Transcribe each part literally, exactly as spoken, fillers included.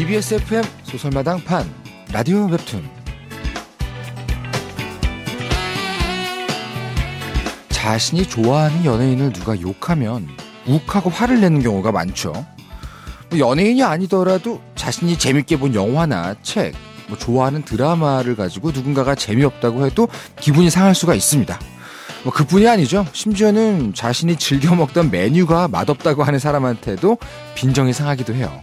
이비에스 에프엠 소설마당 판 라디오 웹툰. 자신이 좋아하는 연예인을 누가 욕하면 욱하고 화를 내는 경우가 많죠. 뭐 연예인이 아니더라도 자신이 재밌게 본 영화나 책, 뭐 좋아하는 드라마를 가지고 누군가가 재미없다고 해도 기분이 상할 수가 있습니다. 뭐 그뿐이 아니죠. 심지어는 자신이 즐겨 먹던 메뉴가 맛없다고 하는 사람한테도 빈정이 상하기도 해요.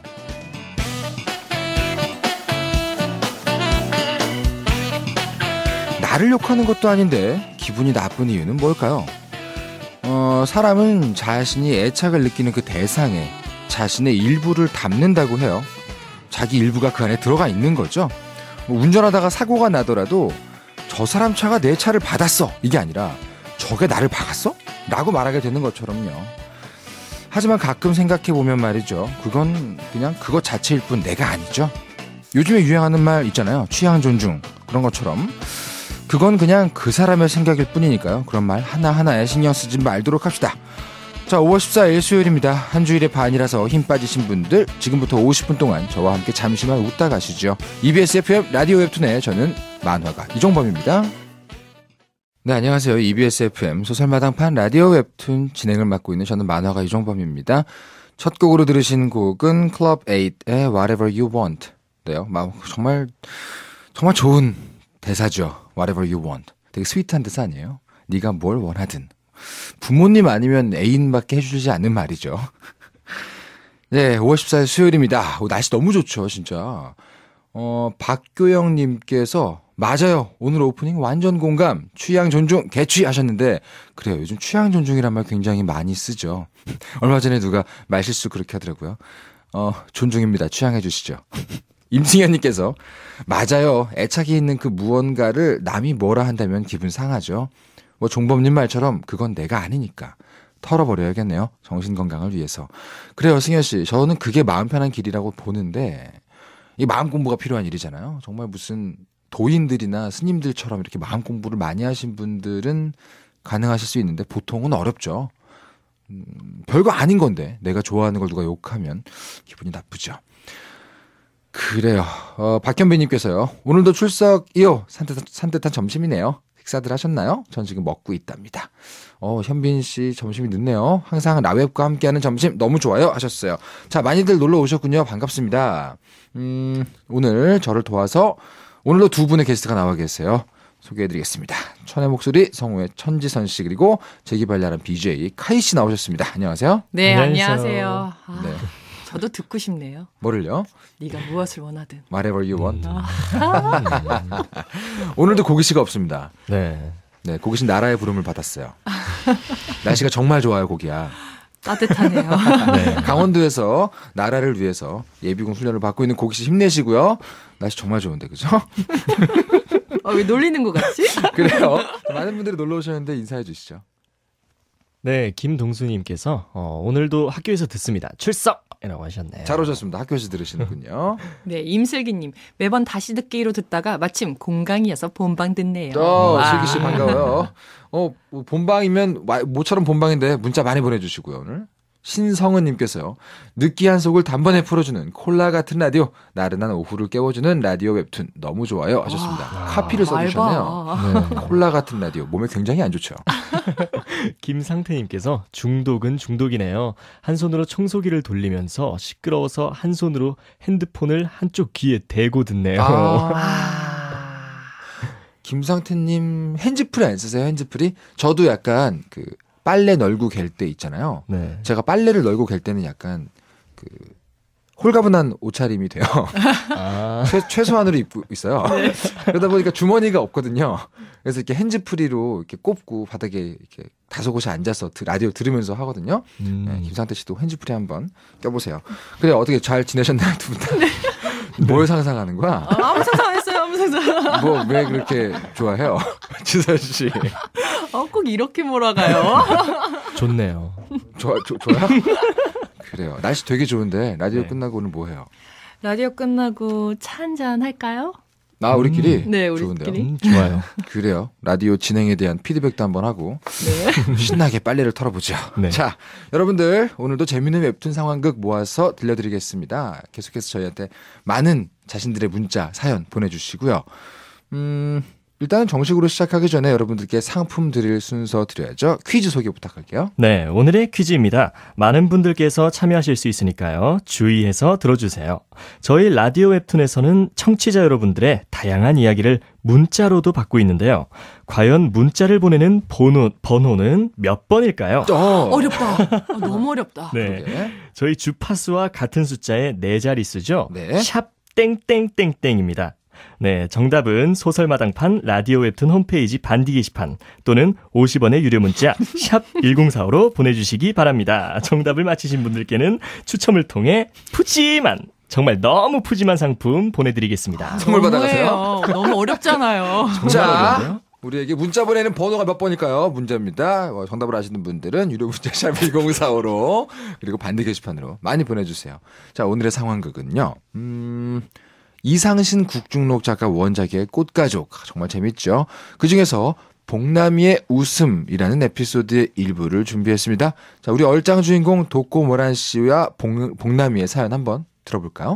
나를 욕하는 것도 아닌데 기분이 나쁜 이유는 뭘까요? 어, 사람은 자신이 애착을 느끼는 그 대상에 자신의 일부를 담는다고 해요. 자기 일부가 그 안에 들어가 있는 거죠. 뭐 운전하다가 사고가 나더라도 저 사람 차가 내 차를 받았어, 이게 아니라 저게 나를 박았어? 라고 말하게 되는 것처럼요. 하지만 가끔 생각해보면 말이죠, 그건 그냥 그것 자체일 뿐 내가 아니죠. 요즘에 유행하는 말 있잖아요. 취향 존중. 그런 것처럼 그건 그냥 그 사람의 생각일 뿐이니까요. 그런 말 하나하나에 신경 쓰지 말도록 합시다. 자, 오월 십사일 수요일입니다. 한 주일의 반이라서 힘 빠지신 분들 지금부터 오십 분 동안 저와 함께 잠시만 웃다 가시죠. 이비에스 에프엠 라디오 웹툰의 저는 만화가 이종범입니다. 네, 안녕하세요. 이비에스 에프엠 소설마당판 라디오 웹툰 진행을 맡고 있는 저는 만화가 이종범입니다. 첫 곡으로 들으신 곡은 클럽 에잇의 Whatever You Want. 네요. 정말 정말 좋은 대사죠. Whatever you want. 되게 스윗한 대사 아니에요? 네가 뭘 원하든. 부모님 아니면 애인밖에 해주지 않는 말이죠. 네, 오월 십사일 수요일입니다. 오, 날씨 너무 좋죠, 진짜. 어, 박교영님께서 맞아요. 오늘 오프닝 완전 공감. 취향 존중, 개취 하셨는데 그래요. 요즘 취향 존중이란 말 굉장히 많이 쓰죠. 얼마 전에 누가 말실수 그렇게 하더라고요. 어, 존중입니다. 취향해 주시죠. 임승현님께서 맞아요. 애착이 있는 그 무언가를 남이 뭐라 한다면 기분 상하죠. 뭐 종범님 말처럼 그건 내가 아니니까 털어버려야겠네요. 정신건강을 위해서. 그래요, 승현씨. 저는 그게 마음 편한 길이라고 보는데 이 마음 공부가 필요한 일이잖아요. 정말 무슨 도인들이나 스님들처럼 이렇게 마음 공부를 많이 하신 분들은 가능하실 수 있는데 보통은 어렵죠. 음, 별거 아닌 건데 내가 좋아하는 걸 누가 욕하면 기분이 나쁘죠. 그래요. 어, 박현빈님께서요. 오늘도 출석이요. 산뜻한, 산뜻한 점심이네요. 식사들 하셨나요? 전 지금 먹고 있답니다. 어, 현빈 씨 점심이 늦네요. 항상 라웹과 함께하는 점심 너무 좋아요 하셨어요. 자, 많이들 놀러 오셨군요. 반갑습니다. 음, 오늘 저를 도와서 오늘도 두 분의 게스트가 나와 계세요. 소개해드리겠습니다. 천의 목소리 성우의 천지선 씨 그리고 재기발랄한 비제이 카이 씨 나오셨습니다. 안녕하세요. 네, 안녕하세요. 아. 네. 저도 듣고 싶네요. 뭐를요? 네가 무엇을 원하든. Whatever you want. 오늘도 고기 씨가 없습니다. 네. 네, 고기 씨 나라의 부름을 받았어요. 날씨가 정말 좋아요, 고기야. 따뜻하네요. 네, 강원도에서 나라를 위해서 예비군 훈련을 받고 있는 고기 씨 힘내시고요. 날씨 정말 좋은데, 그죠? 어, 왜 놀리는 것 같지? 그래요. 많은 분들이 놀러 오셨는데 인사해 주시죠. 네, 김동수님께서 어, 오늘도 학교에서 듣습니다. 출석! 이라고 하셨네요. 잘 오셨습니다. 학교에서 들으시는군요. 네, 임슬기님. 매번 다시 듣기로 듣다가 마침 공강이어서 본방 듣네요. 어, 슬기 씨 반가워요. 어, 본방이면 모처럼 본방인데 문자 많이 보내주시고요, 오늘. 신성은님께서요. 느끼한 속을 단번에 풀어주는 콜라 같은 라디오, 나른한 오후를 깨워주는 라디오 웹툰 너무 좋아요 하셨습니다. 와, 카피를 써주셨네요. 네. 콜라 같은 라디오 몸에 굉장히 안 좋죠. 김상태님께서 중독은 중독이네요. 한 손으로 청소기를 돌리면서 시끄러워서 한 손으로 핸드폰을 한쪽 귀에 대고 듣네요. 아~ 김상태님 핸즈프리 안 쓰세요? 핸즈프리? 저도 약간 그 빨래 널고 갤 때 있잖아요. 네. 제가 빨래를 널고 갤 때는 약간 그 홀가분한 옷차림이 돼요. 아. 최, 최소한으로 입고 있어요. 네. 그러다 보니까 주머니가 없거든요. 그래서 이렇게 핸즈프리로 이렇게 꼽고 바닥에 이렇게 다섯 곳이 앉아서 라디오 들으면서 하거든요. 음. 네, 김상태 씨도 핸즈프리 한번 껴보세요. 그래, 어떻게 잘 지내셨나요, 두 분 다? 네. 뭘 상상하는 거야? 아, 아무 상상 안 했어요, 아무 상상. 뭐, 왜 그렇게 좋아해요? 지선 씨. 어, 꼭 이렇게 몰아가요? 좋네요. 좋아, 조, 좋아요? 그래요. 날씨 되게 좋은데 라디오 네. 끝나고 오늘 뭐 해요? 라디오 끝나고 차 한잔 할까요? 아, 우리끼리? 음. 네, 좋은데요. 우리끼리. 음, 좋아요. 그래요. 라디오 진행에 대한 피드백도 한번 하고 네. 신나게 빨래를 털어보죠. 네. 자, 여러분들 오늘도 재미있는 웹툰 상황극 모아서 들려드리겠습니다. 계속해서 저희한테 많은 자신들의 문자, 사연 보내주시고요. 음... 일단은 정식으로 시작하기 전에 여러분들께 상품 드릴 순서 드려야죠. 퀴즈 소개 부탁할게요. 네, 오늘의 퀴즈입니다. 많은 분들께서 참여하실 수 있으니까요. 주의해서 들어주세요. 저희 라디오 웹툰에서는 청취자 여러분들의 다양한 이야기를 문자로도 받고 있는데요. 과연 문자를 보내는 번호, 번호는 몇 번일까요? 어. 어렵다. 어, 너무 어렵다. 네, 그러게. 저희 주파수와 같은 숫자의 네 자릿수죠. 네. 샵 땡땡땡땡입니다. 네, 정답은 소설마당판 라디오 웹툰 홈페이지 반디 게시판 또는 오십 원의 유료 문자 샵 일공사오로 보내주시기 바랍니다. 정답을 맞히신 분들께는 추첨을 통해 푸짐한, 정말 너무 푸짐한 상품 보내드리겠습니다. 선물 받아가세요. 너무해요. 너무 어렵잖아요. 자, 우리에게 문자 보내는 번호가 몇 번일까요? 문자입니다. 어, 정답을 아시는 분들은 유료 문자 샵 일공사오로 그리고 반디 게시판으로 많이 보내주세요. 자, 오늘의 상황극은요. 음... 이상신 국중록 작가 원작의 꽃가족, 정말 재밌죠? 그중에서 복남이의 웃음이라는 에피소드의 일부를 준비했습니다. 자, 우리 얼짱 주인공 독고모란 씨와 복, 복남이의 사연 한번 들어볼까요?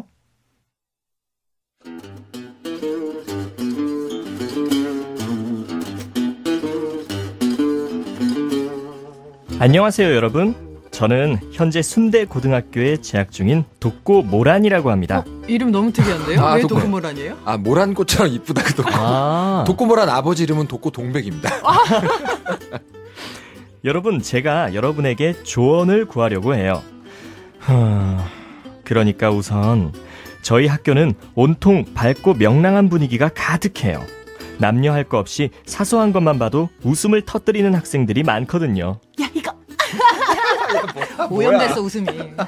안녕하세요, 여러분. 저는 현재 순대고등학교에 재학 중인 독고모란이라고 합니다. 어, 이름 너무 특이한데요? 아, 왜 독고- 독고모란이에요? 아, 모란꽃처럼 이쁘다, 그 독고. 아, 독고모란 아버지 이름은 독고동백입니다. 여러분, 제가 여러분에게 조언을 구하려고 해요. 하... 그러니까 우선 저희 학교는 온통 밝고 명랑한 분위기가 가득해요. 남녀 할 거 없이 사소한 것만 봐도 웃음을 터뜨리는 학생들이 많거든요. 야, 이거. 오염됐어, 웃음이.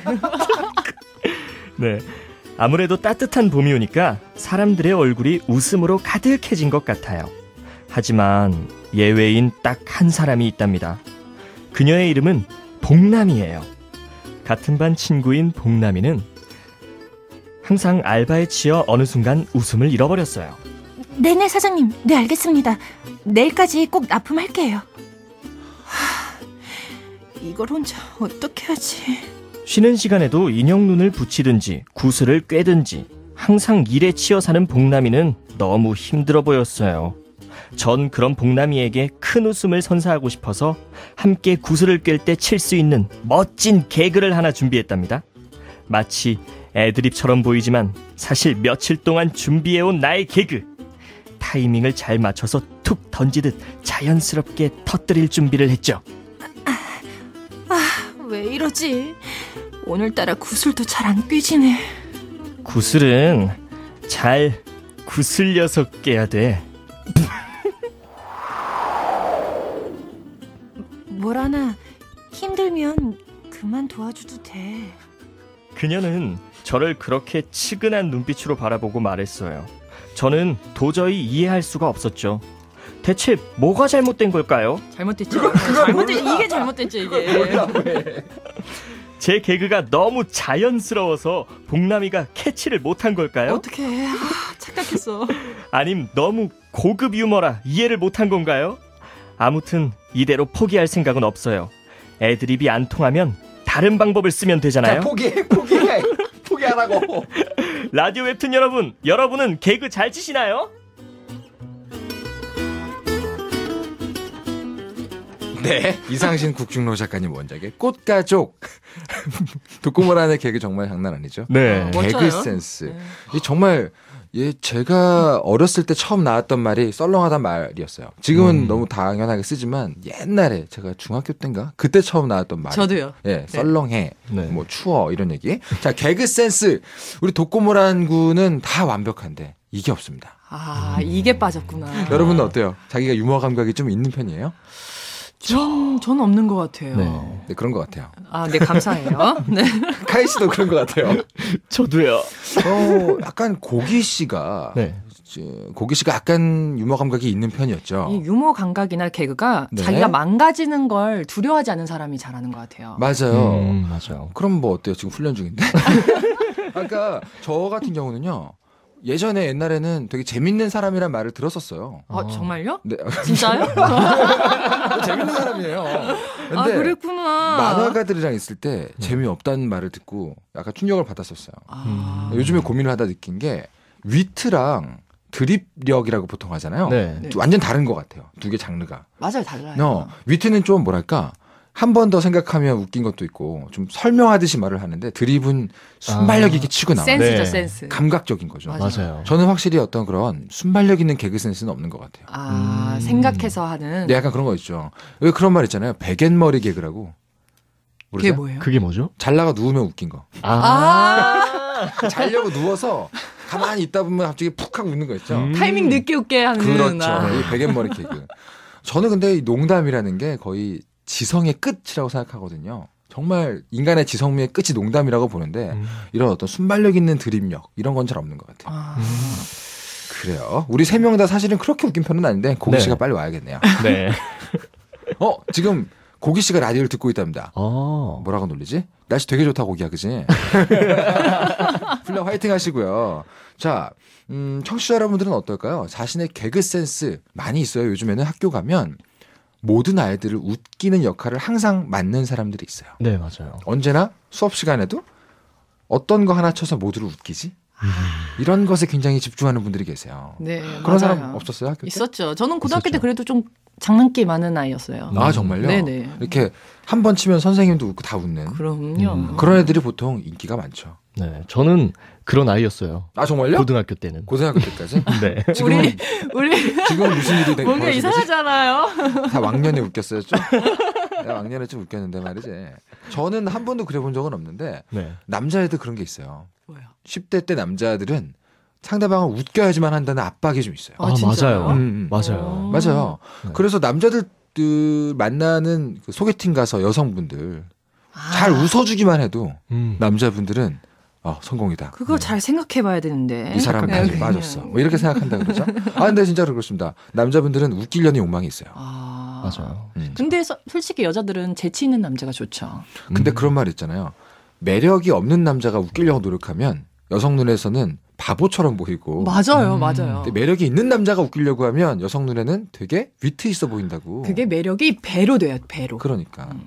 네, 아무래도 따뜻한 봄이 오니까 사람들의 얼굴이 웃음으로 가득해진 것 같아요. 하지만 예외인 딱 한 사람이 있답니다. 그녀의 이름은 복남이에요. 같은 반 친구인 복남이는 항상 알바에 치여 어느 순간 웃음을 잃어버렸어요. 네네 사장님, 네 알겠습니다. 내일까지 꼭 납품할게요. 하, 이걸 혼자 어떻게 하지? 쉬는 시간에도 인형 눈을 붙이든지 구슬을 꿰든지 항상 일에 치여 사는 복남이는 너무 힘들어 보였어요. 전 그런 복남이에게 큰 웃음을 선사하고 싶어서 함께 구슬을 꿰 때 칠 수 있는 멋진 개그를 하나 준비했답니다. 마치 애드립처럼 보이지만 사실 며칠 동안 준비해온 나의 개그. 타이밍을 잘 맞춰서 툭 던지듯 자연스럽게 터뜨릴 준비를 했죠. 왜 이러지? 오늘따라 구슬도 잘 안 꿰지네. 구슬은 잘 구슬려서 깨야 돼. 뭐라나 힘들면 그만 도와줘도 돼. 그녀는 저를 그렇게 치근한 눈빛으로 바라보고 말했어요. 저는 도저히 이해할 수가 없었죠. 대체 뭐가 잘못된 걸까요? 잘못됐죠. 잘못됐, 이게 잘못됐죠, 이게. 제 개그가 너무 자연스러워서 복남이가 캐치를 못한 걸까요? 어떻게 해? 아, 착각했어. 아님 너무 고급 유머라 이해를 못한 건가요? 아무튼 이대로 포기할 생각은 없어요. 애드립이 안 통하면 다른 방법을 쓰면 되잖아요. 자, 포기해, 포기해. 포기하라고. 라디오 웹툰 여러분, 여러분은 개그 잘 치시나요? 네, 이상신 국중로 작가님 원작의 꽃가족. 독고모란의 개그 정말 장난 아니죠? 네. 개그 멋져요. 센스. 네. 이 정말 예, 제가 어렸을 때 처음 나왔던 말이 썰렁하단 말이었어요. 지금은 음. 너무 당연하게 쓰지만 옛날에 제가 중학교 때인가 그때 처음 나왔던 말. 저도요. 예, 썰렁해, 네. 뭐 추워 이런 얘기. 자, 개그 센스. 우리 독고모란 군은 다 완벽한데 이게 없습니다. 아, 이게 빠졌구나. 여러분은 어때요? 자기가 유머 감각이 좀 있는 편이에요? 전, 전 없는 것 같아요. 네. 네, 그런 것 같아요. 아, 네, 감사해요. 네. 카이 씨도 그런 것 같아요. 저도요. 어, 약간 고기 씨가 네. 저, 고기 씨가 약간 유머 감각이 있는 편이었죠. 이 유머 감각이나 개그가 네. 자기가 망가지는 걸 두려워하지 않는 사람이 잘하는 것 같아요. 맞아요. 음, 맞아요. 그럼 뭐 어때요? 지금 훈련 중인데. 아까 저 같은 경우는요. 예전에 옛날에는 되게 재밌는 사람이란 말을 들었었어요. 어, 정말요? 네. 진짜요? 재밌는 사람이에요. 근데 아, 그랬구나. 만화가들이랑 있을 때 재미없다는 말을 듣고 약간 충격을 받았었어요. 아. 요즘에 고민을 하다 느낀 게 위트랑 드립력이라고 보통 하잖아요. 네. 네. 완전 다른 것 같아요. 두 개 장르가. 맞아요, 달라요. 어, 위트는 좀 뭐랄까 한 번 더 생각하면 웃긴 것도 있고 좀 설명하듯이 말을 하는데 드립은 순발력 있게 치고 나와요. 센스죠, 네. 센스. 감각적인 거죠. 맞아요. 맞아요. 저는 확실히 어떤 그런 순발력 있는 개그 센스는 없는 것 같아요. 아, 음. 생각해서 하는. 네, 약간 그런 거 있죠. 왜 그런 말 있잖아요. 베갯머리 개그라고. 그게 모르세요? 뭐예요? 그게 뭐죠? 잘나가 누우면 웃긴 거. 아, 자려고 누워서 가만히 있다 보면 갑자기 푹 하고 웃는 거 있죠. 음. 타이밍 늦게 웃게 하는. 그렇죠. 아. 이 베갯머리 개그. 저는 근데 이 농담이라는 게 거의 지성의 끝이라고 생각하거든요. 정말 인간의 지성미의 끝이 농담이라고 보는데 음. 이런 어떤 순발력 있는 드립력 이런 건 잘 없는 것 같아요. 아. 그래요. 우리 세 명 다 사실은 그렇게 웃긴 편은 아닌데 고기 네. 씨가 빨리 와야겠네요. 네. 어 지금 고기 씨가 라디오를 듣고 있답니다. 어. 뭐라고 놀리지? 날씨 되게 좋다 고기야, 그지? 풀려 화이팅 하시고요. 자, 음, 청취자 여러분들은 어떨까요? 자신의 개그 센스 많이 있어요. 요즘에는 학교 가면 모든 아이들을 웃기는 역할을 항상 맡는 사람들이 있어요. 네, 맞아요. 언제나 수업 시간에도 어떤 거 하나 쳐서 모두를 웃기지? 이런 것에 굉장히 집중하는 분들이 계세요. 네. 그런 맞아요. 사람 없었어요? 학교 때? 있었죠. 저는 고등학교 때 있었죠. 그래도 좀 장난기 많은 아이였어요. 아, 정말요? 네네. 이렇게 한 번 치면 선생님도 웃고 다 웃는 그럼요. 음, 그런 애들이 보통 인기가 많죠. 네, 저는 그런 아이였어요. 아, 정말요? 고등학교 때는. 고등학교 때까지? 네. 지금은, 우리 우리 지금은 무슨 일이 된 뭔가 벌어진 거지? 이상하잖아요. 다 왕년에 웃겼어요, 좀? 내가 왕년에 좀 웃겼는데 말이지. 저는 한 번도 그래본 적은 없는데 네. 남자애들 그런 게 있어요. 뭐요? 십 대 때 남자들은 상대방을 웃겨야지만 한다는 압박이 좀 있어요. 아, 진짜요? 맞아요. 음, 음. 맞아요. 어. 맞아요. 네. 그래서 남자들 만나는 그 소개팅 가서 여성분들 잘 아, 웃어주기만 해도 음. 남자분들은 어, 성공이다. 그거 잘 생각해봐야 되는데. 이 사람은 그냥 아주 그냥. 빠졌어. 뭐 이렇게 생각한다 그러죠. 아 근데 진짜로 그렇습니다. 남자분들은 웃기려는 욕망이 있어요. 아, 맞아요. 음. 근데 서- 솔직히 여자들은 재치 있는 남자가 좋죠. 근데 음. 그런 말 있잖아요. 매력이 없는 남자가 웃기려고 노력하면 여성 눈에서는 바보처럼 보이고 맞아요, 음. 맞아요. 근데 매력이 있는 남자가 웃기려고 하면 여성 눈에는 되게 위트 있어 보인다고. 그게 매력이 배로 돼요, 배로. 그러니까. 음.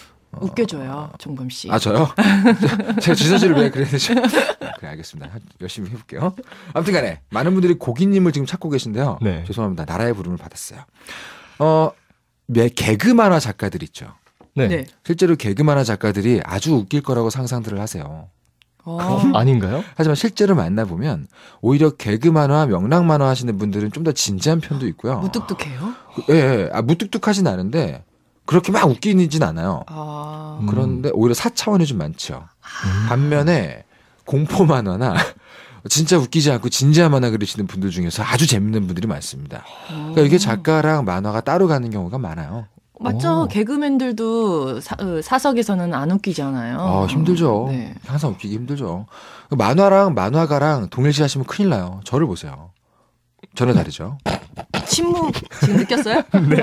웃겨줘요, 종범 씨. 아 저요? 제가 주사지를 왜 그래야 되죠? 그래 알겠습니다. 열심히 해볼게요. 아무튼간에 많은 분들이 고기님을 지금 찾고 계신데요. 네. 죄송합니다. 나라의 부름을 받았어요. 어, 매 개그 만화 작가들 있죠. 네. 네. 실제로 개그 만화 작가들이 아주 웃길 거라고 상상들을 하세요. 어. 아닌가요? 하지만 실제로 만나보면 오히려 개그 만화, 명랑 만화 하시는 분들은 좀 더 진지한 편도 있고요. 무뚝뚝해요? 예, 예. 아, 무뚝뚝하진 않은데 그렇게 막 웃기진 않아요. 아, 음. 그런데 오히려 사차원이 좀 많죠. 음. 반면에 공포 만화나 진짜 웃기지 않고 진지한 만화 그리시는 분들 중에서 아주 재밌는 분들이 많습니다. 그러니까 이게 작가랑 만화가 따로 가는 경우가 많아요. 맞죠. 오. 개그맨들도 사, 어, 사석에서는 안 웃기잖아요. 아, 힘들죠. 네. 항상 웃기기 힘들죠. 만화랑 만화가랑 동일시 하시면 큰일 나요. 저를 보세요. 전혀 다르죠. 침묵 지금 느꼈어요?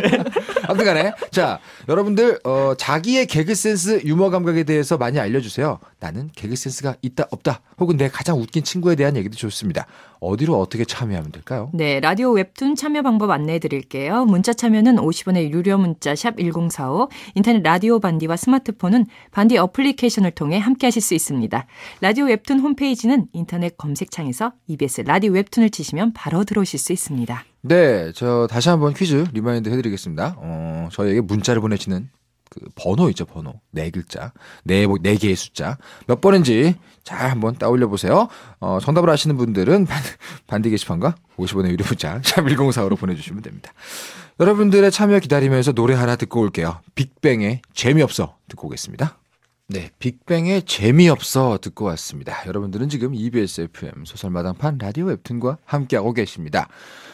아무튼 간에 자 여러분들 어, 자기의 개그 센스 유머 감각에 대해서 많이 알려주세요. 나는 개그 센스가 있다 없다 혹은 내 가장 웃긴 친구에 대한 얘기도 좋습니다. 어디로 어떻게 참여하면 될까요? 네, 라디오 웹툰 참여 방법 안내해 드릴게요. 문자 참여는 오십 원의 유료 문자 샵 일공사오, 인터넷 라디오 반디와 스마트폰은 반디 어플리케이션을 통해 함께 하실 수 있습니다. 라디오 웹툰 홈페이지는 인터넷 검색창에서 이비에스 라디오 웹툰을 치시면 바로 들어오실 수 있습니다. 네, 저 다시 한번 퀴즈 리마인드 해드리겠습니다. 어, 저희에게 문자를 보내시는 그 번호 있죠, 번호. 네 글자, 네, 네 개의 숫자. 몇 번인지 잘 한번 따올려 보세요. 어, 정답을 아시는 분들은 반, 반디 게시판과 오십 원의 유료 문자 샵 일공사오로 보내주시면 됩니다. 여러분들의 참여 기다리면서 노래 하나 듣고 올게요. 빅뱅의 재미없어 듣고 오겠습니다. 네, 빅뱅의 재미없어 듣고 왔습니다. 여러분들은 지금 이비에스 에프엠 소설마당판 라디오 웹툰과 함께하고 계십니다.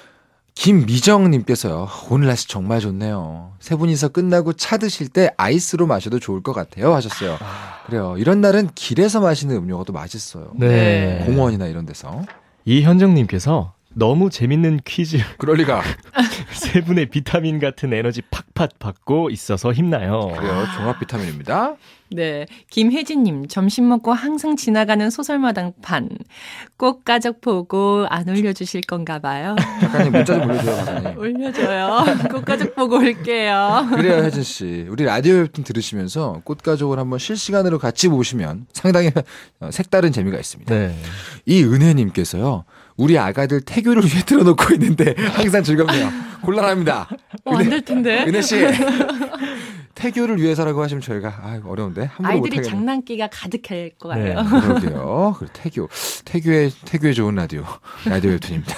김미정님께서요. 오늘 날씨 정말 좋네요. 세 분이서 끝나고 차 드실 때 아이스로 마셔도 좋을 것 같아요 하셨어요. 그래요. 이런 날은 길에서 마시는 음료가 또 맛있어요. 네. 공원이나 이런 데서. 이현정님께서 너무 재밌는 퀴즈. 그럴 리가. 세 분의 비타민 같은 에너지 팍팍 받고 있어서 힘나요. 그래요. 종합 비타민입니다. 네, 김혜진님 점심 먹고 항상 지나가는 소설마당 판 꼭 가족 보고 안 올려주실 건가 봐요. 작가님 문자 좀 올려줘요, 작가님. 올려줘요. 꼭 가족 보고 올게요. 그래요, 혜진 씨. 우리 라디오 웹툰 들으시면서 꽃가족을 한번 실시간으로 같이 보시면 상당히 색다른 재미가 있습니다. 네. 이 은혜님께서요. 우리 아가들 태교를 위해 틀어놓고 있는데 항상 즐겁네요. 곤란합니다. 어, 안 될 텐데. 은혜 씨. 태교를 위해서라고 하시면 저희가 아, 어려운데 함부로 아이들이 못하겠네. 장난기가 가득할 것 네. 같아요. 그러게요. 그래, 태교. 태교에, 태교에 좋은 라디오. 라디오 웹툰입니다.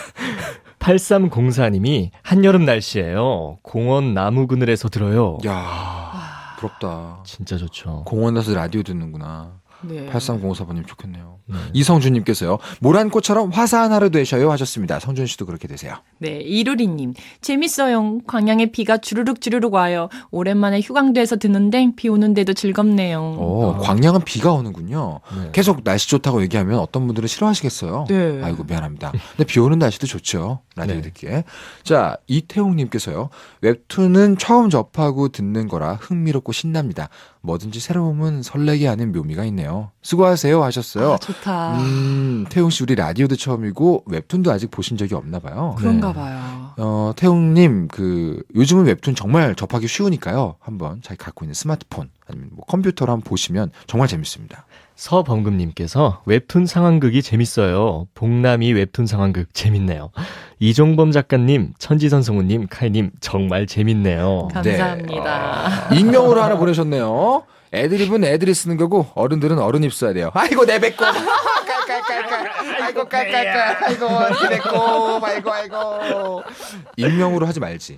팔삼공사님이 한여름 날씨에요. 공원 나무 그늘에서 들어요. 야 부럽다. 진짜 좋죠. 공원 가서 라디오 듣는구나. 네. 팔삼공사번님 좋겠네요. 네. 이성준님께서요. 모란꽃처럼 화사한 하루 되셔요 하셨습니다. 성준 씨도 그렇게 되세요. 네, 이루리님. 재밌어요. 광양에 비가 주르륵 주르륵 와요. 오랜만에 휴강돼서 듣는데 비 오는데도 즐겁네요. 오, 광양은 비가 오는군요. 네. 계속 날씨 좋다고 얘기하면 어떤 분들은 싫어하시겠어요. 네. 아이고 미안합니다. 근데 비 오는 날씨도 좋죠. 라디오 네. 듣기에. 자, 이태웅님께서요. 웹툰은 처음 접하고 듣는 거라 흥미롭고 신납니다. 뭐든지 새로움은 설레게 하는 묘미가 있네요. 수고하세요 하셨어요. 아, 좋다. 음, 태웅 씨 우리 라디오도 처음이고 웹툰도 아직 보신 적이 없나 봐요. 그런가 네. 봐요. 어, 태웅님 그 요즘은 웹툰 정말 접하기 쉬우니까요. 한번 자기 갖고 있는 스마트폰 아니면 뭐 컴퓨터로 한번 보시면 정말 재밌습니다. 서범금님께서 웹툰 상황극이 재밌어요. 복남이 웹툰 상황극 재밌네요. 이종범 작가님, 천지선성우님, 카이님 정말 재밌네요. 감사합니다. 네. 어, 익명으로 하나 보내셨네요. 애드립은 애들이 쓰는 거고 어른들은 어른이 써야 돼요. 아이고 내 배꼽. 깔깔깔깔. 아이고 깔깔깔. 아이고 내 배꼽. 아이고 아이고. 익명으로 하지 말지.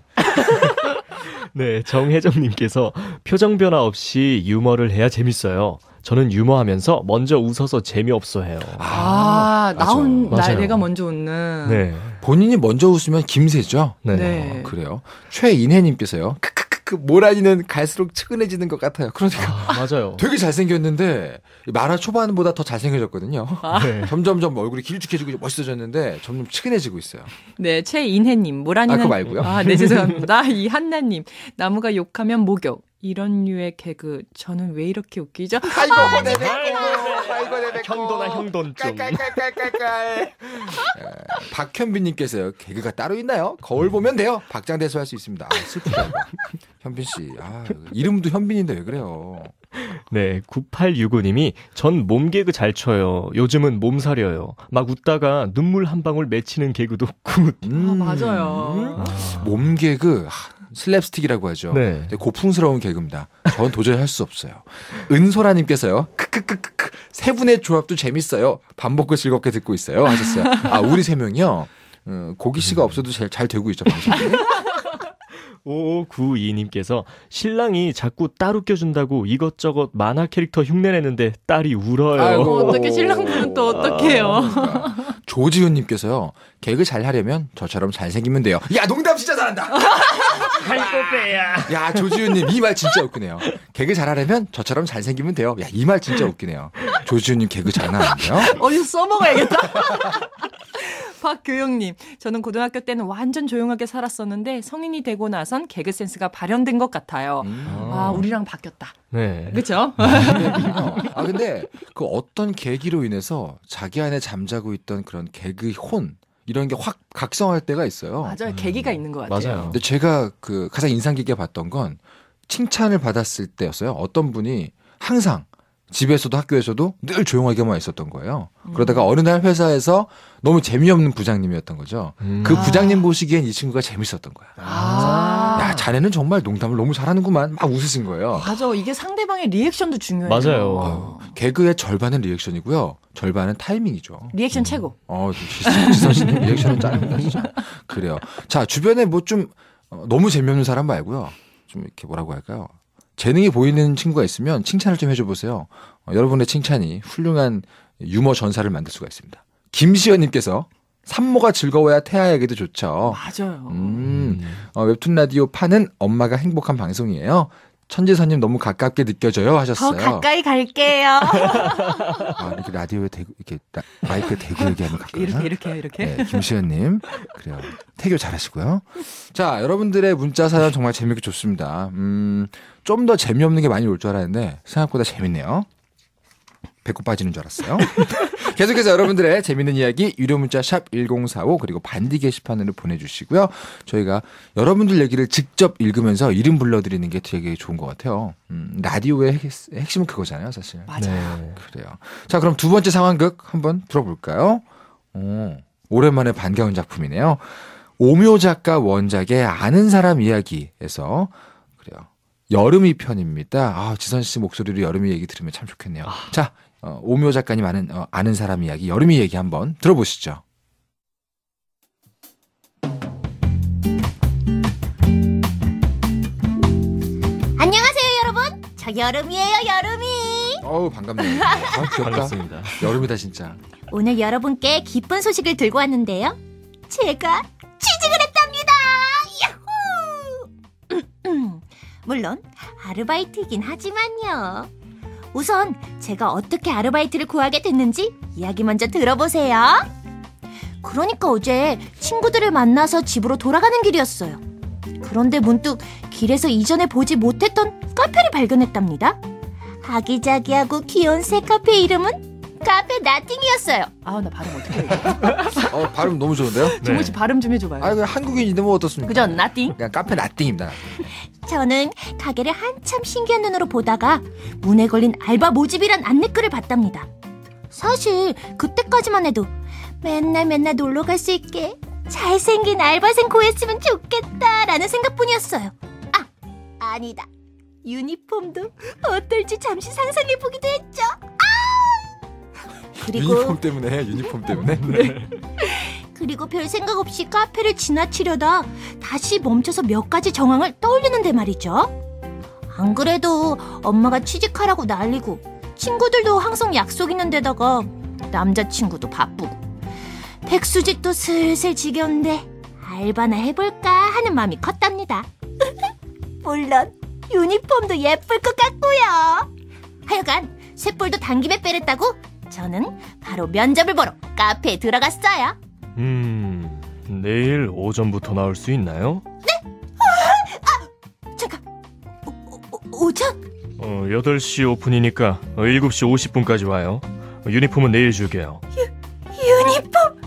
네, 정혜정님께서 표정 변화 없이 유머를 해야 재밌어요. 저는 유머하면서 먼저 웃어서 재미없어 해요. 아, 맞아. 나온 나 맞아요. 내가 먼저 웃는. 네. 본인이 먼저 웃으면 김새죠. 네. 네. 어, 그래요. 최인혜님께서요. 크크크크 모란이는 갈수록 측은해지는 것 같아요. 그러니까 아, 맞아요. 되게 잘생겼는데 만화 초반보다 더 잘생겨졌거든요. 네. 점점점 얼굴이 길쭉해지고 멋있어졌는데 점점 측은해지고 있어요. 네, 최인혜님, 모란이는. 아, 그거 말고요. 아, 네, 죄송합니다. 이한나님, 나무가 욕하면 목욕. 이런 류의 개그, 저는 왜 이렇게 웃기죠? 아이고 내 배꼽. 아이고 내 배꼽. 형도나 형돈 좀. 깔깔깔깔깔깔. 박현빈님께서요. 개그가 따로 있나요? 거울 보면 돼요. 박장대소 할 수 있습니다. 아, 슬프다 이거. 현빈 씨. 아, 이름도 현빈인데 왜 그래요? 네, 구팔육오님이 전 몸 개그 잘 쳐요. 요즘은 몸살이에요. 막 웃다가 눈물 한 방울 맺히는 개그도 굿. 음, 아, 맞아요. 몸 개그. 하, 슬랩스틱이라고 하죠. 네. 되게 고풍스러운 개그입니다. 전 도저히 할 수 없어요. 은소라님께서요. 크크크크크 세 분의 조합도 재밌어요. 밥 먹고 즐겁게 듣고 있어요. 하셨어요. 아 우리 세 명이요. 음, 고기 씨가 없어도 잘, 잘 되고 있죠. 방송이. 오오구이님께서 신랑이 자꾸 딸 웃겨준다고 이것저것 만화 캐릭터 흉내내는데 딸이 울어요. 아이고. 어떻게 신랑분은 또 어떡해요? 그러니까. 조지훈님께서요. 개그 잘 하려면 저처럼 잘생기면 돼요. 야 농담 진짜 잘한다. 아이고 배야. 야 조지훈님 이 말 진짜 웃기네요. 개그 잘 하려면 저처럼 잘생기면 돼요. 야 이 말 진짜 웃기네요. 조지훈님 개그 장난 아닌데요? 어디서 써먹어야겠다. 박교영님, 저는 고등학교 때는 완전 조용하게 살았었는데 성인이 되고 나선 개그 센스가 발현된 것 같아요. 음. 아, 우리랑 바뀌었다. 네. 그렇죠? 아 근데 그 어떤 계기로 인해서 자기 안에 잠자고 있던 그런 개그 혼 이런 게 확 각성할 때가 있어요. 맞아요. 계기가 있는 것 같아요. 맞아요. 근데 제가 그 가장 인상 깊게 봤던 건 칭찬을 받았을 때였어요. 어떤 분이 항상 집에서도 학교에서도 늘 조용하게만 있었던 거예요. 그러다가 어느 날 회사에서 너무 재미없는 부장님이었던 거죠. 음. 그 부장님 보시기엔 이 친구가 재밌었던 거야. 아. 야, 자네는 정말 농담을 너무 잘하는구만. 막 웃으신 거예요. 맞아. 이게 상대방의 리액션도 중요해요. 맞아요. 아유, 개그의 절반은 리액션이고요. 절반은 타이밍이죠. 리액션 최고. 어, 지- 지선 씨님 리액션은 짱입니다, 진짜. 그래요. 자, 주변에 뭐 좀 너무 재미없는 사람 말고요. 좀 이렇게 뭐라고 할까요? 재능이 보이는 친구가 있으면 칭찬을 좀 해줘 보세요. 어, 여러분의 칭찬이 훌륭한 유머 전사를 만들 수가 있습니다. 김시연님께서 산모가 즐거워야 태아에게도 좋죠. 맞아요. 음, 어, 웹툰 라디오 파는 엄마가 행복한 방송이에요. 천지선님 너무 가깝게 느껴져요 더 하셨어요. 가까이 갈게요. 아, 이렇게 라디오에 대고 이렇게 나- 마이크에 대고 얘기하면 가까이. 이렇게 이렇게요, 이렇게. 네, 김시현님 그래요. 태교 잘하시고요. 자, 여러분들의 문자 사연 정말 재밌게 좋습니다. 음, 좀 더 재미없는 게 많이 올 줄 알았는데 생각보다 재밌네요. 배꼽 빠지는 줄 알았어요. 계속해서 여러분들의 재밌는 이야기 유료 문자 샵 일공사오 그리고 반디 게시판으로 보내주시고요. 저희가 여러분들 얘기를 직접 읽으면서 이름 불러드리는 게 되게 좋은 것 같아요. 음, 라디오의 핵, 핵심은 그거잖아요, 사실. 맞아요. 네. 그래요. 자, 그럼 두 번째 상황극 한번 들어볼까요? 오, 오랜만에 반가운 작품이네요. 오묘 작가 원작의 아는 사람 이야기에서 그래요. 여름이 편입니다. 아, 지선 씨 목소리로 여름이 얘기 들으면 참 좋겠네요. 자, 어, 오묘 작가님 아는, 어, 아는 사람 이야기, 여름이 얘기 한번 들어보시죠. 안녕하세요, 여러분. 저 여름이에요, 여름이. 어우, 반갑네요. 아, 귀엽다. 반갑습니다. 여름이다, 진짜. 오늘 여러분께 기쁜 소식을 들고 왔는데요. 제가 취직을 했답니다. 야호! 물론 아르바이트이긴 하지만요. 우선 제가 어떻게 아르바이트를 구하게 됐는지 이야기 먼저 들어보세요. 그러니까 어제 친구들을 만나서 집으로 돌아가는 길이었어요. 그런데 문득 길에서 이전에 보지 못했던 카페를 발견했답니다. 아기자기하고 귀여운 새 카페 이름은 카페 나팅이었어요. 아, 나 발음 어떻게 해요? 어, 발음 너무 좋은데요? 정모 씨 발음 좀 해줘봐요. 아, 그냥 한국인인데 뭐 어떻습니까? 그죠? 나띵? 그냥 카페 나띵입니다. 저는 가게를 한참 신기한 눈으로 보다가 문에 걸린 알바 모집이란 안내글을 봤답니다. 사실 그때까지만 해도 맨날 맨날 놀러 갈 수 있게 잘생긴 알바생 구했으면 좋겠다라는 생각뿐이었어요. 아, 아니다. 유니폼도 어떨지 잠시 상상해보기도 했죠. 아! 그리고 유니폼 때문에, 유니폼 때문에. 그리고 별 생각 없이 카페를 지나치려다 다시 멈춰서 몇 가지 정황을 떠올리는데 말이죠. 안 그래도 엄마가 취직하라고 난리고 친구들도 항상 약속 있는 데다가 남자친구도 바쁘고 백수짓도 슬슬 지겨운데 알바나 해볼까 하는 마음이 컸답니다. 물론 유니폼도 예쁠 것 같고요. 하여간 쇳볼도 당김에 빼랬다고 저는 바로 면접을 보러 카페에 들어갔어요. 음, 내일 오전부터 나올 수 있나요? 잠깐, 오, 오, 오전? 어, 여덟 시 오픈이니까 어, 일곱 시 오십 분까지 와요. 어, 유니폼은 내일 줄게요. 유니폼?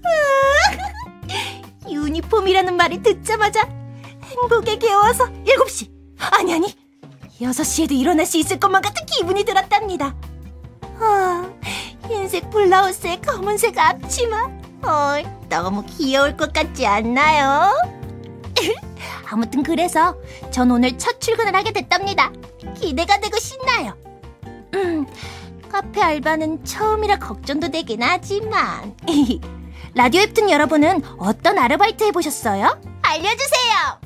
유니폼이라는 말이 듣자마자 행복에 개워서 일곱 시 아니 아니 여섯 시에도 일어날 수 있을 것만 같은 기분이 들었답니다. 아, 흰색 블라우스에 검은색 앞치마 어, 너무 귀여울 것 같지 않나요? 아무튼 그래서 전 오늘 첫 출근을 하게 됐답니다. 기대가 되고 신나요. 음, 카페 알바는 처음이라 걱정도 되긴 하지만 라디오 앱튼 여러분은 어떤 아르바이트 해보셨어요? 알려주세요.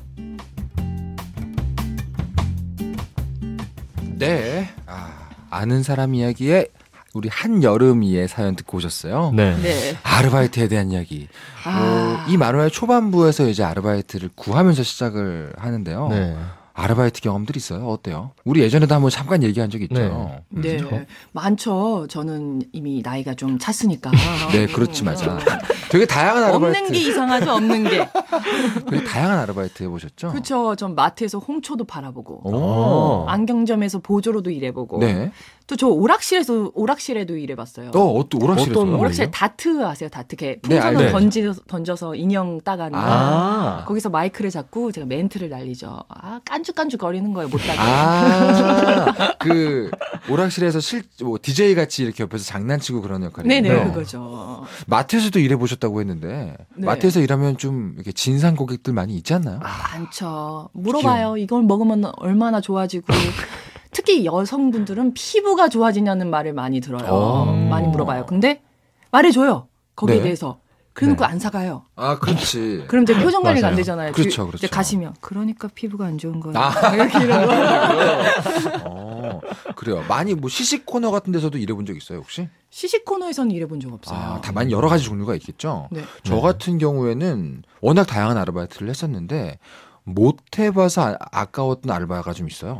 네. 아, 아는 사람 이야기에 우리 한여름이의 사연 듣고 오셨어요. 네. 네. 아르바이트에 대한 이야기. 아. 어, 이 만화의 초반부에서 이제 아르바이트를 구하면서 시작을 하는데요. 네. 아르바이트 경험들이 있어요. 어때요? 우리 예전에도 한번 잠깐 얘기한 적이 있죠. 네, 그렇죠. 많죠. 저는 이미 나이가 좀 찼으니까. 네, 그렇지 맞아. 되게 다양한 아르바이트. 없는 게 이상하죠, 없는 게. 되게 다양한 아르바이트 해보셨죠? 그렇죠. 전 마트에서 홍초도 팔아보고, 오. 안경점에서 보조로도 일해보고, 네. 또 저 오락실에서 오락실에도 일해봤어요. 어, 어떤 오락실에서? 어떤 오락실 뭐예요? 다트 아세요? 다트 게 네, 풍선을 알죠. 던져서, 던져서 인형 따가는 거. 아. 거기서 마이크를 잡고 제가 멘트를 날리죠. 아, 깐죽깐죽 거리는 거예요, 못 따게. 아, 그 오락실에서 실, 뭐 디제이 같이 이렇게 옆에서 장난치고 그런 역할이에요. 네네, 네. 그거죠. 마트에서도 일해보셨다고 했는데 네. 마트에서 일하면 좀 이렇게 진상 고객들 많이 있지 않나요? 많죠. 물어봐요. 이걸 먹으면 얼마나 좋아지고. 특히 여성분들은 피부가 좋아지냐는 말을 많이 들어요. 오. 많이 물어봐요. 근데 말해줘요. 거기에 네. 대해서. 그래놓고 네. 안 사가요. 아, 그렇지. 그럼 이제 표정 관리가 안 맞아요. 되잖아요. 그렇죠, 그- 그렇죠. 이제 가시면. 그러니까 피부가 안 좋은 거예요. 아. 이렇게 이런 거. 어, 그래요. 많이 뭐 시식 코너 같은 데서도 일해본 적 있어요, 혹시? 시식 코너에서는 일해본 적 없어요. 아, 다 많이 여러 가지 종류가 있겠죠. 네. 저 같은 경우에는 워낙 다양한 아르바이트를 했었는데 못 해봐서 아, 아까웠던 아르바이트가 좀 있어요.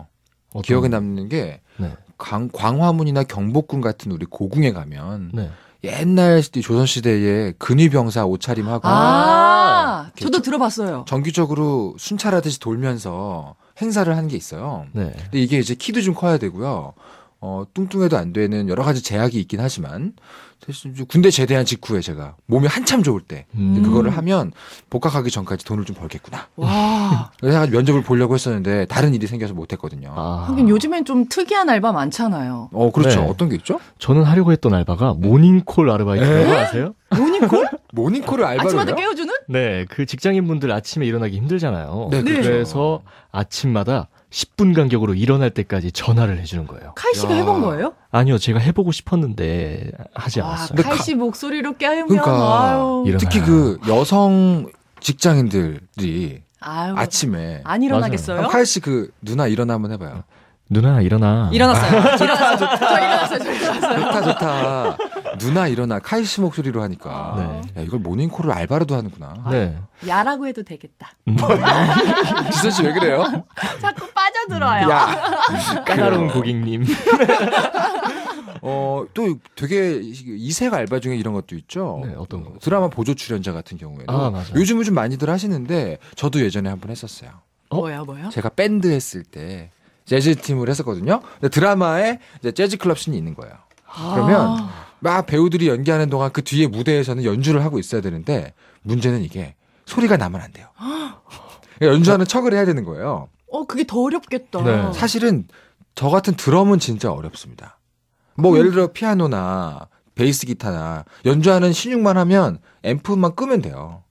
어떤- 기억에 남는 게 네. 광, 광화문이나 경복궁 같은 우리 고궁에 가면 네. 옛날 조선시대에 근위병사 옷차림하고 아, 이렇게 저도 저- 들어봤어요. 정기적으로 순찰하듯이 돌면서 행사를 하는 게 있어요. 네. 근데 이게 이제 키도 좀 커야 되고요. 어, 뚱뚱해도 안 되는 여러 가지 제약이 있긴 하지만 사실 좀 군대 제대한 직후에 제가 몸이 한참 좋을 때 음. 그거를 하면 복학하기 전까지 돈을 좀 벌겠구나. 와. 그래서 면접을 보려고 했었는데 다른 일이 생겨서 못했거든요. 아, 하긴 요즘엔 좀 특이한 알바 많잖아요. 어, 그렇죠. 네. 어떤 게 있죠? 저는 하려고 했던 알바가 모닝콜 아르바이트라고 아세요? 모닝콜? 모닝콜을 알바로 아침마다 해요? 깨워주는? 네, 그 직장인분들 아침에 일어나기 힘들잖아요. 네, 그렇죠. 그래서 아침마다 십 분 간격으로 일어날 때까지 전화를 해주는 거예요. 칼 씨가 야. 해본 거예요? 아니요, 제가 해보고 싶었는데 하지 아, 않았어요. 근데 칼 가- 씨 목소리로 깨우면 그러니까 아유. 이런- 특히 그 여성 직장인들이 아유. 아침에 안 일어나겠어요? 카이 씨 그 누나 일어나 한번 해봐요. 누나 일어나. 일어났어요. 일어났어요. 저 일어났어요. 저 일어났어요. 좋다 좋다. 누나 일어나. 카이 씨 목소리로 하니까. 네. 야, 이걸 모닝콜을 알바로도 하는구나. 네. 야라고 해도 되겠다. 지선 씨 왜 그래요? 자꾸 빠져들어요. 야. 까다로운 고객님. 어, 또 되게 이색 알바 중에 이런 것도 있죠. 네, 어떤 거? 드라마 보조 출연자 같은 경우에도 아, 맞아요. 요즘은 좀 많이들 하시는데 저도 예전에 한번 했었어요. 어? 뭐야, 뭐야? 제가 밴드 했을 때 재즈 팀을 했었거든요. 근데 드라마에 이제 재즈 클럽 씬이 있는 거예요. 그러면 막 배우들이 연기하는 동안 그 뒤에 무대에서는 연주를 하고 있어야 되는데 문제는 이게 소리가 나면 안 돼요. 그러니까 연주하는 척을 해야 되는 거예요. 어, 그게 더 어렵겠다. 네. 사실은 저 같은 드럼은 진짜 어렵습니다. 뭐 예를 들어 피아노나 베이스 기타나 연주하는 신용만 하면 앰프만 끄면 돼요.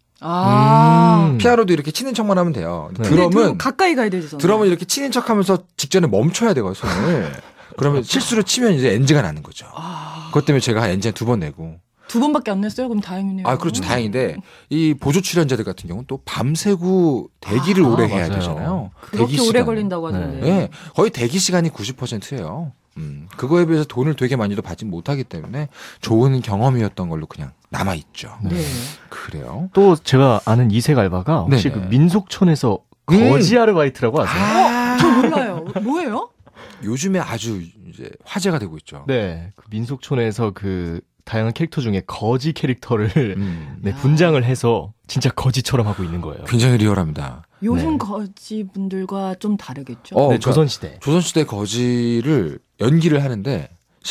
아. 음. 피아노도 이렇게 치는 척만 하면 돼요. 네. 근데 그 드럼은 가까이 가야 되잖아요. 드럼은 이렇게 치는 척하면서 직전에 멈춰야 되거든요. 손을. 그러면 실수로 치면 이제 엔지가 나는 거죠. 아, 그것 때문에 제가 엔지 두 번 내고. 두 번밖에 안 냈어요? 그럼 다행이네요. 아, 그렇죠. 다행인데 이 보조 출연자들 같은 경우는 또 밤새고 대기를 아, 오래 해야 맞아요. 되잖아요. 그렇게 대기 오래 시간. 걸린다고 하던데. 네, 거의 대기 시간이 구십 퍼센트예요. 음, 그거에 비해서 돈을 되게 많이도 받지 못하기 때문에 좋은 경험이었던 걸로 그냥 남아 있죠. 네. 그래요. 또 제가 아는 이색 알바가 혹시 네네. 그 민속촌에서 음. 거지 아르바이트라고 아세요? 아, 저 몰라요. 뭐예요? 요즘에 아주 이제 화제가 되고 있죠. 네, 그 민속촌에서 그 다양한 캐릭터 중에 거지 캐릭터를 음, 네, 분장을 해서 진짜 거지처럼 하고 있는 거예요. 굉장히 리얼합니다. 요즘 네. 거지 분들과 좀 다르겠죠? 어, 네, 그러니까 조선시대. 조선시대 거지를 연기를 하는데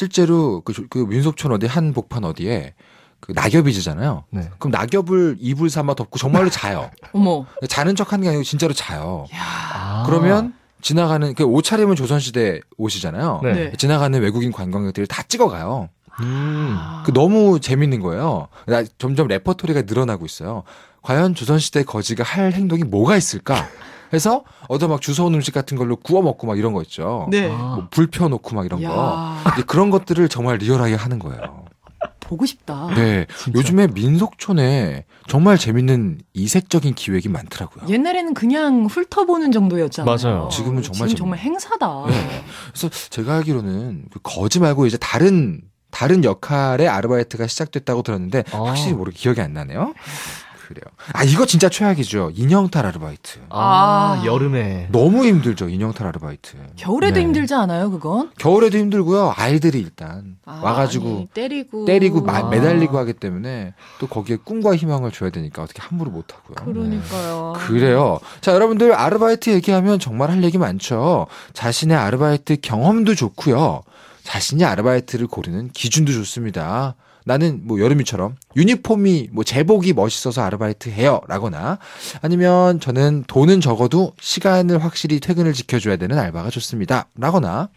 실제로 그, 조- 그 민속촌 어디 한 복판 어디에 그 낙엽이 지잖아요. 네. 그럼 낙엽을 이불 삼아 덮고 정말로 자요. 어머. 자는 척 하는 게 아니고 진짜로 자요. 야. 아. 그러면 지나가는 그 옷차림은 조선시대 옷이잖아요. 네. 네. 지나가는 외국인 관광객들이 다 찍어가요. 음. 그 너무 재밌는 거예요. 나 점점 레퍼토리가 늘어나고 있어요. 과연 조선시대 거지가 할 행동이 뭐가 있을까? 해서 얻어 막 주워온 음식 같은 걸로 구워 먹고 막 이런 거 있죠. 네. 아. 뭐 불 펴놓고 막 이런 거. 야. 이제 그런 것들을 정말 리얼하게 하는 거예요. 보고 싶다. 네. 진짜. 요즘에 민속촌에 정말 재밌는 이색적인 기획이 많더라고요. 옛날에는 그냥 훑어보는 정도였잖아요. 맞아요. 지금은 정말 지금 정말 재밌네요. 행사다. 네. 그래서 제가 알기로는 그 거지 말고 이제 다른 다른 역할의 아르바이트가 시작됐다고 들었는데 아. 확실히 모르게 기억이 안 나네요. 그래요. 아 이거 진짜 최악이죠. 인형탈 아르바이트. 아, 아. 여름에. 너무 힘들죠. 인형탈 아르바이트. 겨울에도 네. 힘들지 않아요, 그건? 겨울에도 힘들고요. 아이들이 일단 아, 와가지고 아니, 때리고 때리고 마- 아. 매달리고 하기 때문에 또 거기에 꿈과 희망을 줘야 되니까 어떻게 함부로 못 하고요. 그러니까요. 그래요. 자, 여러분들 아르바이트 얘기하면 정말 할 얘기 많죠. 자신의 아르바이트 경험도 좋고요. 자신이 아르바이트를 고르는 기준도 좋습니다. 나는 뭐 여름이처럼 유니폼이 뭐 제복이 멋있어서 아르바이트 해요 라거나 아니면 저는 돈은 적어도 시간을 확실히 퇴근을 지켜줘야 되는 알바가 좋습니다 라거나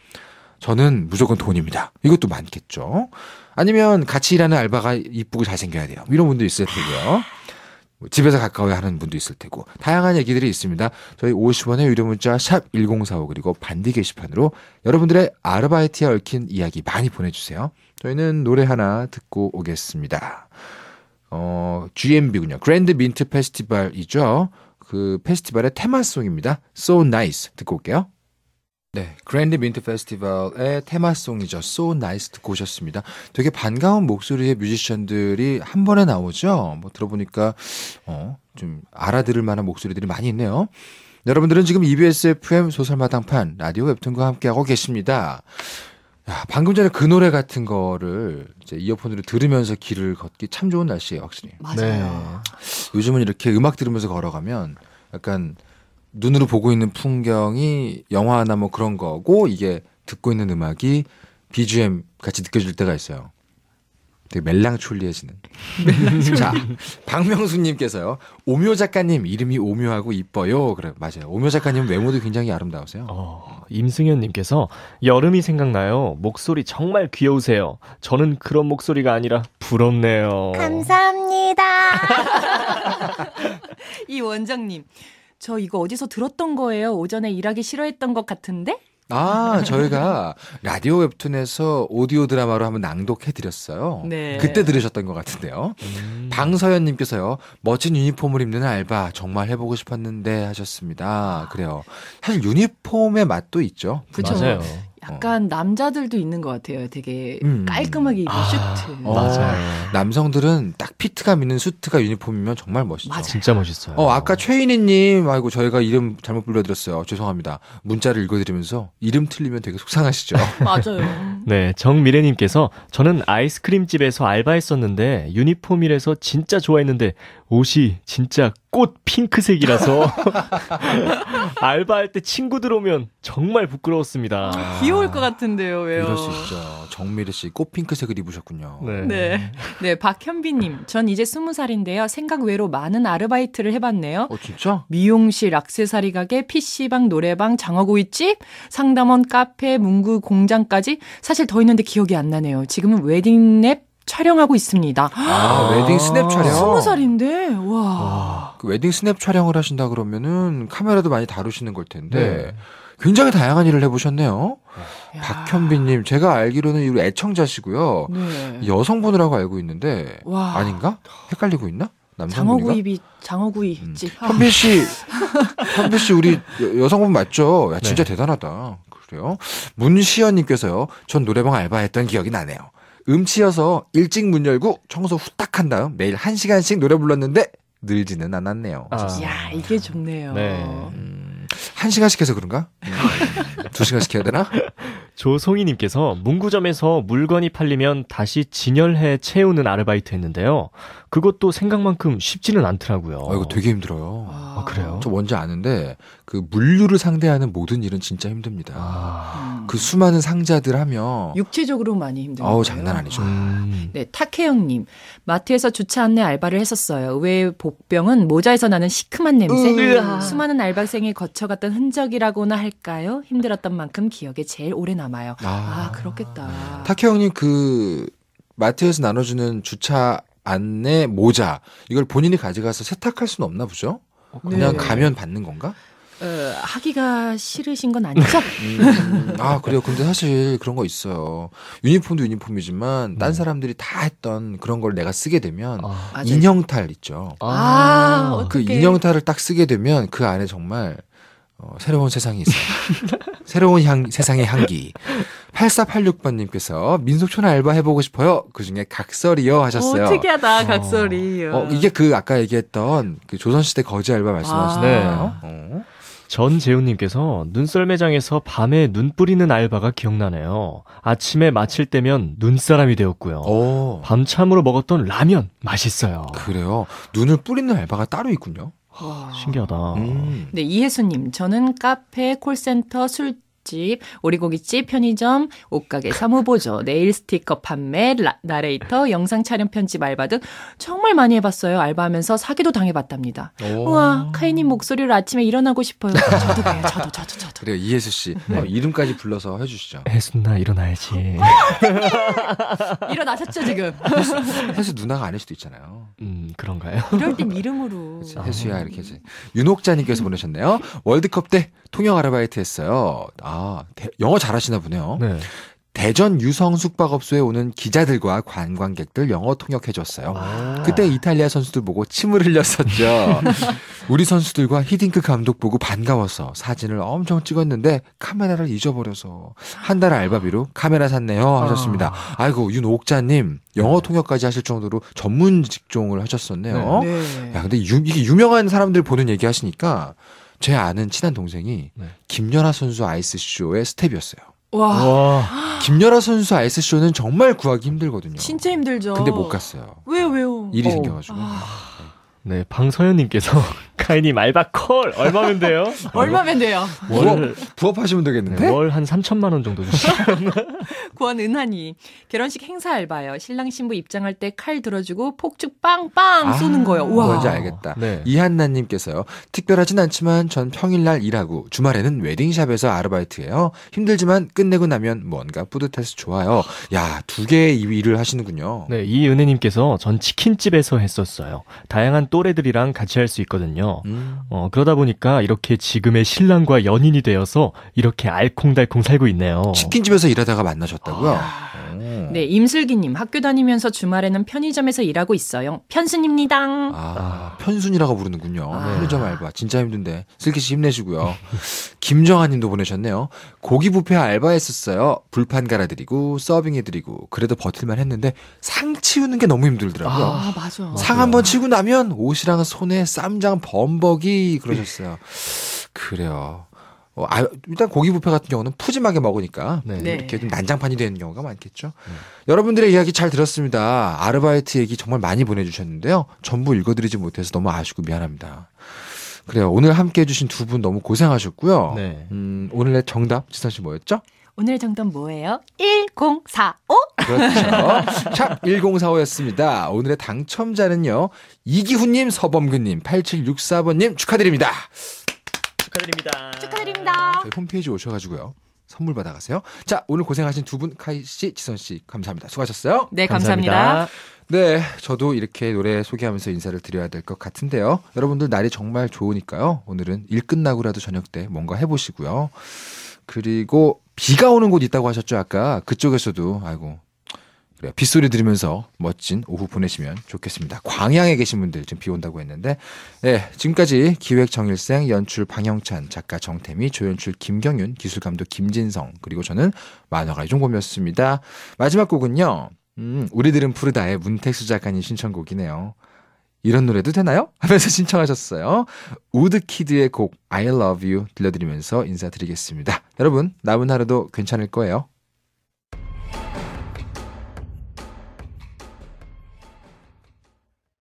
저는 무조건 돈입니다. 이것도 많겠죠. 아니면 같이 일하는 알바가 이쁘고 잘생겨야 돼요. 이런 분도 있을 테고요. 집에서 가까워야 하는 분도 있을 테고 다양한 얘기들이 있습니다. 저희 오십 원의 유료 문자 샵 일공사오 그리고 반디 게시판으로 여러분들의 아르바이트에 얽힌 이야기 많이 보내주세요. 저희는 노래 하나 듣고 오겠습니다. 어, 지엠비군요. 그랜드 민트 페스티벌이죠. 그 페스티벌의 테마송입니다. So Nice 듣고 올게요. 네, 그랜드 민트 페스티벌의 테마송이죠. So Nice 듣고 오셨습니다. 되게 반가운 목소리의 뮤지션들이 한 번에 나오죠. 뭐 들어보니까 어, 좀 알아들을 만한 목소리들이 많이 있네요. 여러분들은 지금 이비에스 에프엠 소설마당판 라디오 웹툰과 함께하고 계십니다. 야, 방금 전에 그 노래 같은 거를 이제 이어폰으로 들으면서 길을 걷기 참 좋은 날씨예요, 확실히. 맞아요. 네. 요즘은 이렇게 음악 들으면서 걸어가면 약간 눈으로 보고 있는 풍경이 영화나 뭐 그런 거고 이게 듣고 있는 음악이 비지엠 같이 느껴질 때가 있어요. 되게 멜랑촐리해지는. 자, 박명수님께서요. 오묘 작가님 이름이 오묘하고 이뻐요. 그래 맞아요. 오묘 작가님 외모도 굉장히 아름다우세요. 어, 임승현님께서 여름이 생각나요. 목소리 정말 귀여우세요. 저는 그런 목소리가 아니라 부럽네요. 감사합니다. 이 원장님, 저 이거 어디서 들었던 거예요? 오전에 일하기 싫어했던 것 같은데? 아, 저희가 라디오 웹툰에서 오디오 드라마로 한번 낭독해드렸어요. 네. 그때 들으셨던 것 같은데요. 음. 방서연님께서요. 멋진 유니폼을 입는 알바 정말 해보고 싶었는데 하셨습니다. 그래요. 사실 유니폼의 맛도 있죠. 그쵸. 맞아요. 약간 남자들도 있는 것 같아요. 되게 음. 깔끔하게 입은 아, 슈트. 어, 맞아요. 남성들은 딱 피트감 있는 수트가 유니폼이면 정말 멋있죠. 맞아요. 진짜 멋있어요. 어, 아까 최인희님, 아이고, 저희가 이름 잘못 불러드렸어요. 죄송합니다. 문자를 읽어드리면서 이름 틀리면 되게 속상하시죠? 맞아요. 네, 정미래님께서 저는 아이스크림집에서 알바했었는데 유니폼이라서 진짜 좋아했는데 옷이 진짜 꽃 핑크색이라서 알바할 때 친구들 오면 정말 부끄러웠습니다. 귀여울 것 같은데요, 왜요? 이럴 수 있죠. 정미래 씨, 꽃핑크색을 입으셨군요. 네. 네. 네, 박현빈님. 전 이제 스무 살인데요. 생각 외로 많은 아르바이트를 해봤네요. 어, 진짜? 미용실, 액세서리 가게, 피시방, 노래방, 장어구이집, 상담원, 카페, 문구 공장까지 사실 더 있는데 기억이 안 나네요. 지금은 웨딩랩 촬영하고 있습니다. 아, 웨딩 스냅 촬영? 스무 살인데, 와. 와. 그 웨딩 스냅 촬영을 하신다 그러면은 카메라도 많이 다루시는 걸 텐데 네. 굉장히 다양한 일을 해보셨네요. 야. 박현빈님, 제가 알기로는 이 애청자시고요. 네. 여성분이라고 알고 있는데 와. 아닌가? 헷갈리고 있나? 남성분인가? 장어구이비, 장어구이 음. 집. 아. 현빈 씨, 현빈 씨 우리 여- 여성분 맞죠? 야, 진짜 네. 대단하다. 그래요? 문시연님께서요. 전 노래방 알바했던 기억이 나네요. 음치여서 일찍 문 열고 청소 후딱 한 다음 매일 한 시간씩 노래 불렀는데 늘지는 않았네요. 아. 야, 이게 좋네요. 네. 음, 한 시간씩 해서 그런가? 음, 두 시간씩 해야 되나? 조송이님께서 문구점에서 물건이 팔리면 다시 진열해 채우는 아르바이트 했는데요. 그것도 생각만큼 쉽지는 않더라고요. 어, 이거 되게 힘들어요. 아, 그래요? 저 뭔지 아는데 그 물류를 상대하는 모든 일은 진짜 힘듭니다. 아. 음. 그 수많은 상자들 하며 육체적으로 많이 힘든 아우 거예요. 장난 아니죠. 음. 네, 탁혜영님. 마트에서 주차 안내 알바를 했었어요. 의외의 복병은 모자에서 나는 시큼한 냄새. 으아. 수많은 알바생이 거쳐갔던 흔적이라고나 할까요? 힘들었던 만큼 기억에 제일 오래 남아요. 아, 그렇겠다. 타케형님 그 마트에서 나눠주는 주차 안내 모자 이걸 본인이 가져가서 세탁할 수는 없나 보죠? 그냥 네. 가면 받는 건가? 어, 하기가 싫으신 건 아니죠? 음, 아 그래요. 근데 사실 그런 거 있어요. 유니폼도 유니폼이지만 딴 사람들이 다 했던 그런 걸 내가 쓰게 되면 아. 맞아요. 인형탈 있죠. 아, 그 어떡해. 인형탈을 딱 쓰게 되면 그 안에 정말 어, 새로운 세상이 있어요. 새로운 향, 세상의 향기. 팔사팔육 번님께서 민속촌 알바 해보고 싶어요. 그중에 각설이요 하셨어요. 오, 특이하다, 각설이. 어, 이게 그 아까 얘기했던 그 조선시대 거지 알바 말씀하시는 아. 거예요? 어. 전재훈님께서 눈썰 매장에서 밤에 눈 뿌리는 알바가 기억나네요. 아침에 마칠 때면 눈사람이 되었고요. 오, 밤참으로 먹었던 라면 맛있어요. 그래요. 눈을 뿌리는 알바가 따로 있군요. 와. 신기하다. 음. 네, 이혜수님. 저는 카페, 콜센터, 술집, 오리고기집, 편의점, 옷가게, 사무보조, 네일 스티커 판매, 라, 나레이터, 영상 촬영 편집 알바 등 정말 많이 해봤어요. 알바하면서 사기도 당해봤답니다. 오. 우와, 카이님 목소리로 아침에 일어나고 싶어요. 저도 그래요. 저도, 저도, 저도. 그래요. 이혜수 씨 어, 이름까지 불러서 해주시죠. 혜순아 일어나야지. 일어나셨죠, 지금? 혜수 누나가 아닐 수도 있잖아요. 음 그런가요? 이럴 땐 이름으로. 그치, 혜수야 이렇게 해지. 윤옥자님께서 보내셨네요. 월드컵 때 통영 아르바이트 했어요. 아 대- 영어 잘하시나 보네요. 네. 대전 유성 숙박업소에 오는 기자들과 관광객들 영어 통역해줬어요. 아. 그때 이탈리아 선수들 보고 침을 흘렸었죠. 우리 선수들과 히딩크 감독 보고 반가워서 사진을 엄청 찍었는데 카메라를 잊어버려서 한 달 알바비로 카메라 샀네요 하셨습니다. 아이고 윤옥자님 영어 통역까지 하실 정도로 전문 직종을 하셨었네요. 네. 야 근데 유, 이게 유명한 사람들 보는 얘기 하시니까 제 아는 친한 동생이 네. 김연아 선수 아이스쇼의 스텝이었어요. 와, 와, 김연아 선수 아이스쇼는 정말 구하기 힘들거든요. 진짜 힘들죠. 근데 못 갔어요. 왜요, 왜요? 일이 어. 생겨가지고. 네, 방서연님께서 카이님 알바 콜 얼마면 돼요? 얼마면 돼요? 부업, 부업하시면 되겠는데? 네, 월 한 삼천만 원 정도 주시죠. 구원 은하니 결혼식 행사 알바요. 신랑 신부 입장할 때 칼 들어주고 폭죽 빵빵 쏘는 거요. 와, 뭔지 알겠다. 네. 이한나님께서요. 특별하진 않지만 전 평일날 일하고 주말에는 웨딩샵에서 아르바이트해요. 힘들지만 끝내고 나면 뭔가 뿌듯해서 좋아요. 야, 두 개의 일을 하시는군요. 네, 이은혜님께서 전 치킨집에서 했었어요. 다양한 또래들이랑 같이 할 수 있거든요. 음. 어, 그러다 보니까 이렇게 지금의 신랑과 연인이 되어서 이렇게 알콩달콩 살고 있네요. 치킨집에서 일하다가 만나셨다고요? 오. 네, 임슬기님 학교 다니면서 주말에는 편의점에서 일하고 있어요. 편순입니다. 아, 편순이라고 부르는군요. 아. 편의점 알바. 진짜 힘든데. 슬기씨 힘내시고요. 김정아님도 보내셨네요. 고기 뷔페 알바했었어요. 불판 갈아드리고 서빙해드리고 그래도 버틸만 했는데 상 치우는 게 너무 힘들더라고요. 아, 맞아. 상 한 번 치고 나면 옷이랑 손에 쌈장 범벅이 그러셨어요. 그래요. 어, 아, 일단 고기 뷔페 같은 경우는 푸짐하게 먹으니까 네. 네. 이렇게 좀 난장판이 되는 경우가 많겠죠. 여러분들의 이야기 잘 들었습니다. 아르바이트 얘기 정말 많이 보내주셨는데요. 전부 읽어드리지 못해서 너무 아쉽고 미안합니다. 그래요. 오늘 함께해 주신 두 분 너무 고생하셨고요. 네. 음, 오늘의 정답 지선 씨 뭐였죠? 오늘 정답 뭐예요? 일공사오? 그렇죠. 샵 일공사오였습니다. 오늘의 당첨자는요. 이기훈님, 서범근님, 팔칠육사번님 축하드립니다. 축하드립니다. 축하드립니다. 저희 홈페이지 오셔가지고요. 선물 받아가세요. 자, 오늘 고생하신 두 분, 카이 씨, 지선 씨, 감사합니다. 수고하셨어요. 네, 감사합니다. 네, 저도 이렇게 노래 소개하면서 인사를 드려야 될 것 같은데요. 여러분들 날이 정말 좋으니까요. 오늘은 일 끝나고라도 저녁 때 뭔가 해보시고요. 그리고 비가 오는 곳 있다고 하셨죠, 아까. 그쪽에서도, 아이고. 그래요. 빗소리 들으면서 멋진 오후 보내시면 좋겠습니다. 광양에 계신 분들 지금 비 온다고 했는데, 네, 지금까지 기획 정일생, 연출 방영찬, 작가 정태미, 조연출 김경윤, 기술감독 김진성, 그리고 저는 만화가 이종범이었습니다. 마지막 곡은요, 음, 우리들은 푸르다의 문택수 작가님 신청곡이네요. 이런 노래도 되나요? 하면서 신청하셨어요. 우드키드의 곡 I love you 들려드리면서 인사드리겠습니다. 여러분, 남은 하루도 괜찮을 거예요.